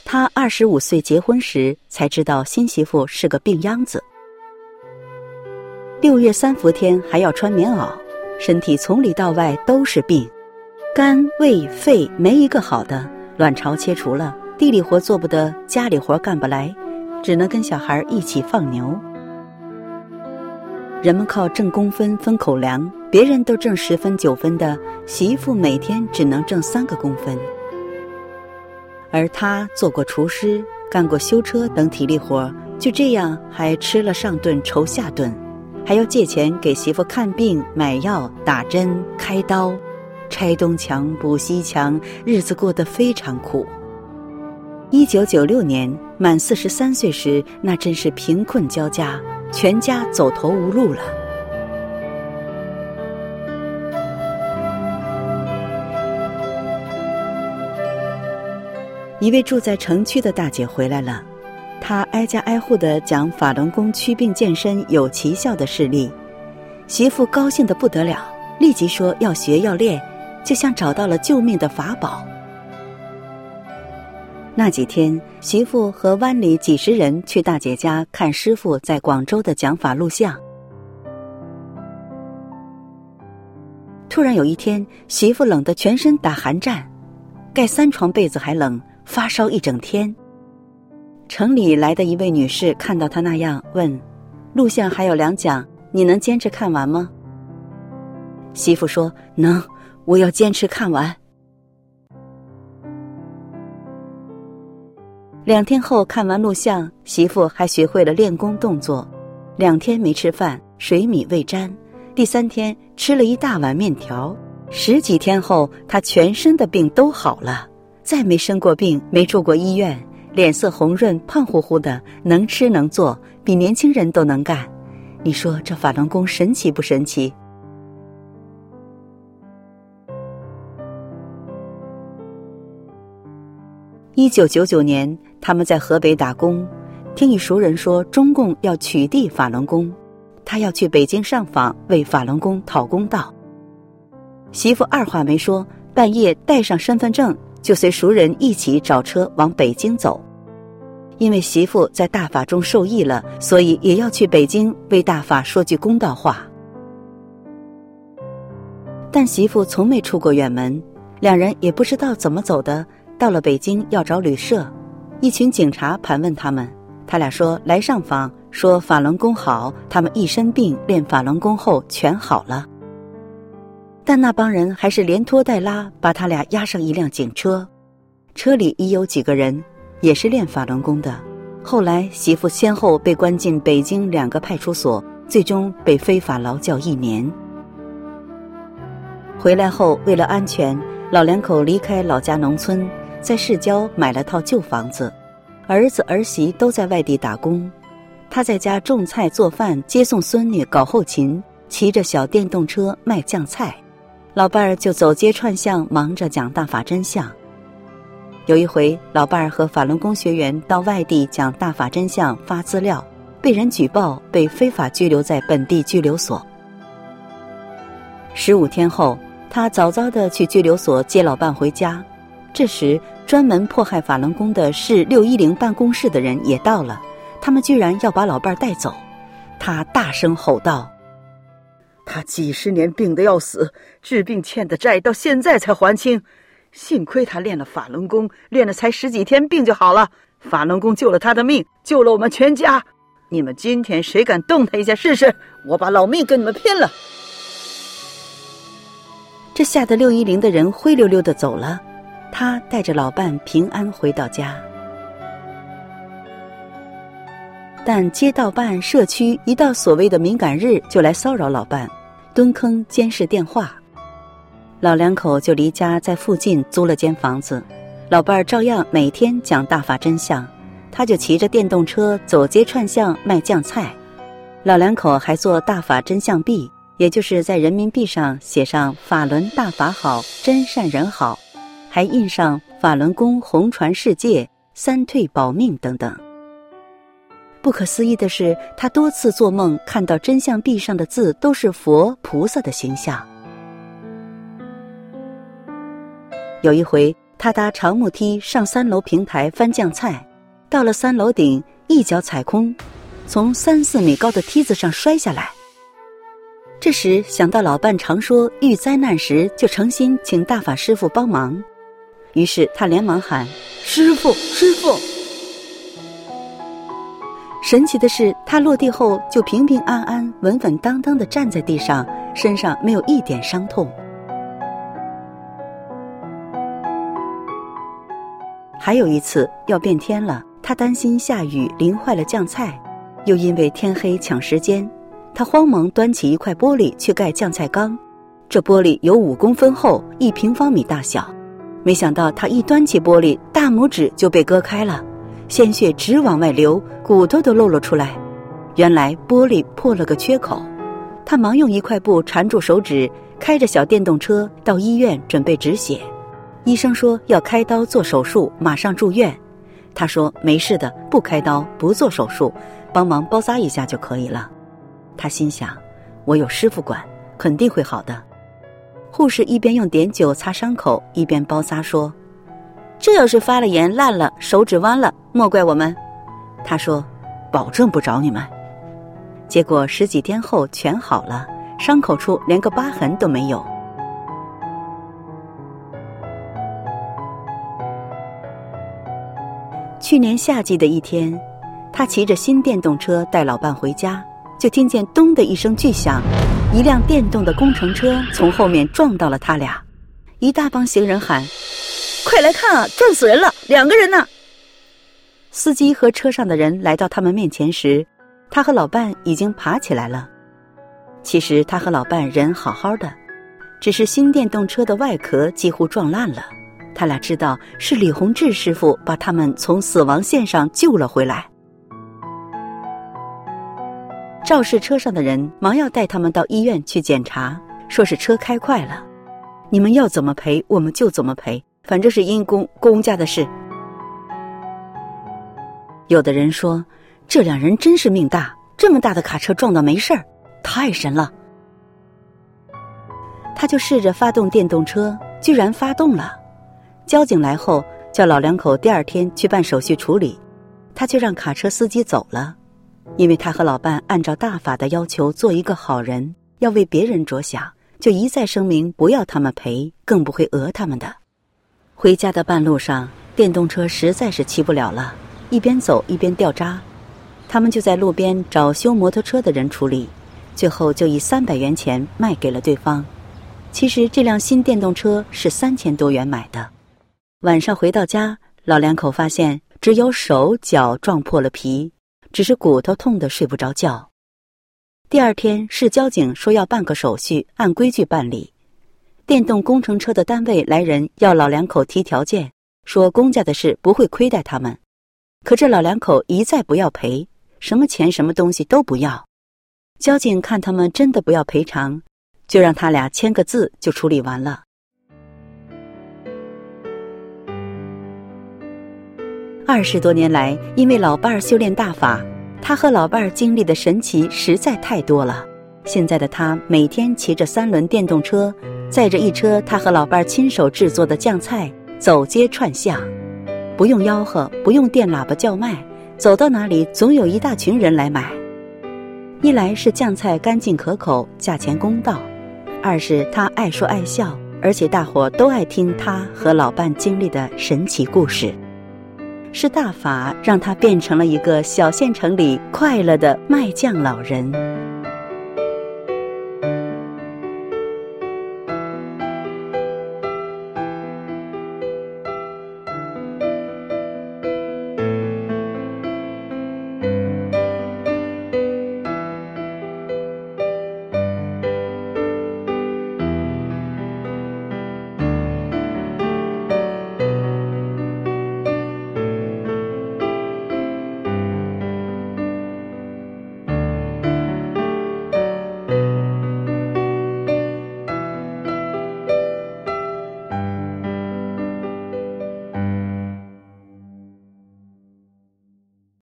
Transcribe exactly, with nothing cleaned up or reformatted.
他二十五岁结婚时才知道新媳妇是个病秧子。六月三伏天还要穿棉袄，身体从里到外都是病，肝胃肺没一个好的，卵巢切除了，地里活做不得，家里活干不来，只能跟小孩一起放牛。人们靠挣工分分口粮，别人都挣十分九分的，媳妇每天只能挣三个工分。而他做过厨师，干过修车等体力活，就这样还吃了上顿愁下顿，还要借钱给媳妇看病买药打针开刀，拆东墙补西墙，日子过得非常苦。一九九六年满四十三岁时，那真是贫困交加，全家走投无路了。一位住在城区的大姐回来了，她挨家挨户地讲法轮功祛病健身有奇效的事例，媳妇高兴得不得了，立即说要学要练，就像找到了救命的法宝。那几天，媳妇和湾里几十人去大姐家看师傅在广州的讲法录像。突然有一天，媳妇冷得全身打寒战，盖三床被子还冷，发烧一整天。城里来的一位女士看到她那样，问：录像还有两讲，你能坚持看完吗？媳妇说：能，我要坚持看完。两天后看完录像，媳妇还学会了练功动作。两天没吃饭，水米未沾。第三天吃了一大碗面条。十几天后，她全身的病都好了，再没生过病，没住过医院，脸色红润，胖乎乎的，能吃能做，比年轻人都能干。你说这法轮功神奇不神奇？一九九九年，他们在河北打工，听一熟人说中共要取缔法轮功，他要去北京上访，为法轮功讨公道。媳妇二话没说，半夜带上身份证，就随熟人一起找车往北京走。因为媳妇在大法中受益了，所以也要去北京为大法说句公道话。但媳妇从没出过远门，两人也不知道怎么走的，到了北京要找旅社，一群警察盘问他们，他俩说来上访，说法轮功好，他们一身病练法轮功后全好了。但那帮人还是连拖带拉把他俩押上一辆警车，车里已有几个人也是练法轮功的。后来媳妇先后被关进北京两个派出所，最终被非法劳教一年。回来后为了安全，老两口离开老家农村，在市郊买了套旧房子，儿子儿媳都在外地打工，他在家种菜做饭，接送孙女搞后勤，骑着小电动车卖酱菜，老伴儿就走街串巷忙着讲大法真相。有一回，老伴儿和法轮功学员到外地讲大法真相发资料，被人举报，被非法拘留在本地拘留所。十五天后，他早早地去拘留所接老伴回家，这时专门迫害法轮功的市六一零办公室的人也到了，他们居然要把老伴带走。他大声吼道：他几十年病得要死，治病欠的债到现在才还清，幸亏他练了法轮功，练了才十几天病就好了，法轮功救了他的命，救了我们全家，你们今天谁敢动他一下试试，我把老命跟你们拼了。这吓得六一零的人灰溜溜地走了，他带着老伴平安回到家。但街道办社区一到所谓的敏感日就来骚扰老伴，蹲坑监视电话。老两口就离家在附近租了间房子，老伴儿照样每天讲大法真相，他就骑着电动车走街串巷卖酱菜。老两口还做大法真相币，也就是在人民币上写上法轮大法好，真善人好，还印上法轮功红传世界，三退保命等等。不可思议的是，他多次做梦看到真相币上的字都是佛菩萨的形象。有一回， 他搭长木梯上三楼平台翻酱菜，到了三楼顶，一脚踩空，从三四米高的梯子上摔下来。这时想到老伴常说遇灾难时就诚心请大法师父帮忙，于是他连忙喊师父师父。神奇的是，他落地后就平平安安稳稳当当地站在地上，身上没有一点伤痛。还有一次要变天了，他担心下雨淋坏了酱菜，又因为天黑抢时间，他慌忙端起一块玻璃去盖酱菜缸。这玻璃有五公分厚，一平方米大小。没想到他一端起玻璃，大拇指就被割开了，鲜血直往外流，骨头都露了出来。原来玻璃破了个缺口。他忙用一块布缠住手指，开着小电动车到医院准备止血。医生说要开刀做手术，马上住院。他说没事的，不开刀，不做手术，帮忙包扎一下就可以了。他心想，我有师傅管，肯定会好的。护士一边用碘酒擦伤口，一边包扎说，这要是发了炎烂了，手指弯了，莫怪我们。他说保证不找你们。结果十几天后全好了，伤口处连个疤痕都没有。去年夏季的一天，他骑着新电动车带老伴回家，就听见咚的一声巨响，一辆电动的工程车从后面撞到了他俩。一大帮行人喊，快来看啊，撞死人了，两个人呢！司机和车上的人来到他们面前时，他和老伴已经爬起来了。其实他和老伴人好好的，只是新电动车的外壳几乎撞烂了。他俩知道是李洪志师傅把他们从死亡线上救了回来。肇事车上的人忙要带他们到医院去检查，说是车开快了，你们要怎么赔我们就怎么赔，反正是因公公家的事。有的人说，这两人真是命大，这么大的卡车撞到没事儿，太神了。他就试着发动电动车，居然发动了。交警来后叫老两口第二天去办手续处理，他却让卡车司机走了，因为他和老伴按照大法的要求做一个好人，要为别人着想，就一再声明不要他们赔，更不会讹他们的。回家的半路上，电动车实在是骑不了了，一边走一边掉渣，他们就在路边找修摩托车的人处理，最后就以三百元钱卖给了对方。其实这辆新电动车是三千多元买的。晚上回到家，老两口发现只有手脚撞破了皮，只是骨头痛得睡不着觉。第二天市交警说要办个手续，按规矩办理。电动工程车的单位来人要老两口提条件，说公家的事不会亏待他们。可这老两口一再不要赔，什么钱什么东西都不要。交警看他们真的不要赔偿，就让他俩签个字就处理完了。二十多年来，因为老伴儿修炼大法，他和老伴儿经历的神奇实在太多了。现在的他每天骑着三轮电动车，载着一车他和老伴儿亲手制作的酱菜，走街串巷，不用吆喝，不用电喇叭叫卖，走到哪里总有一大群人来买。一来是酱菜干净可口，价钱公道；二是他爱说爱笑，而且大伙都爱听他和老伴经历的神奇故事。是大法让他变成了一个小县城里快乐的卖酱老人。